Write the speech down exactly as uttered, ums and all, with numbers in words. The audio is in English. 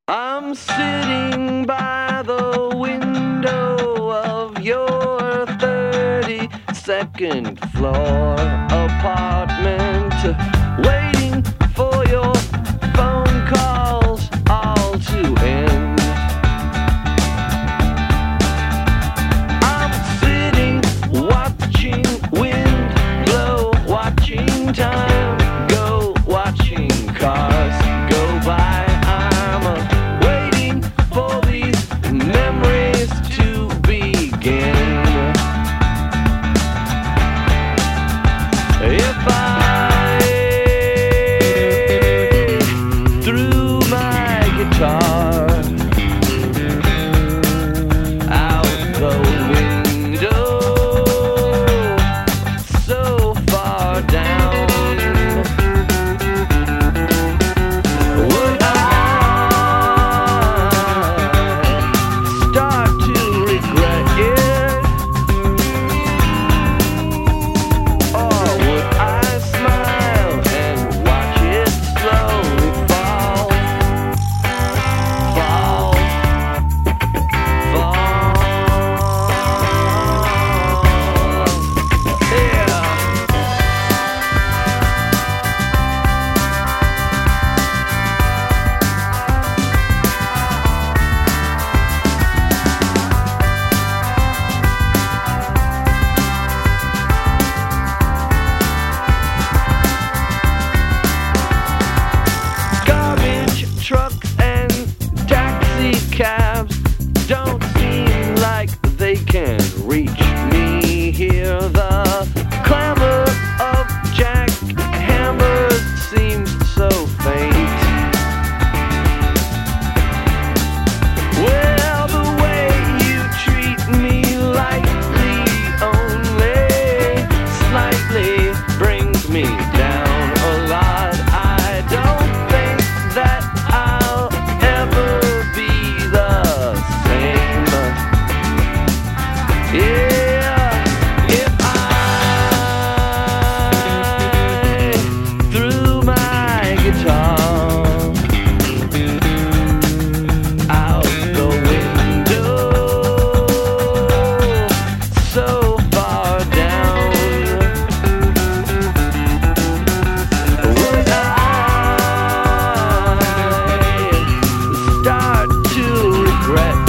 I'm sitting by the window of your thirty-second floor apartment, waiting for your phone calls all to end. I'm sitting watching wind blow, watching time go, watching cars go by. Memories to begin. If I threw my guitar out the window so far down, would I trucks and taxi cabs don't seem like they can reach me here. The clamor of jackhammers seems so faint. Well, the way you treat me lightly, only slightly, brings me down a lot. I don't think that I'll ever be the same. Yeah, if I threw my guitar out the window so far down, would I start to regret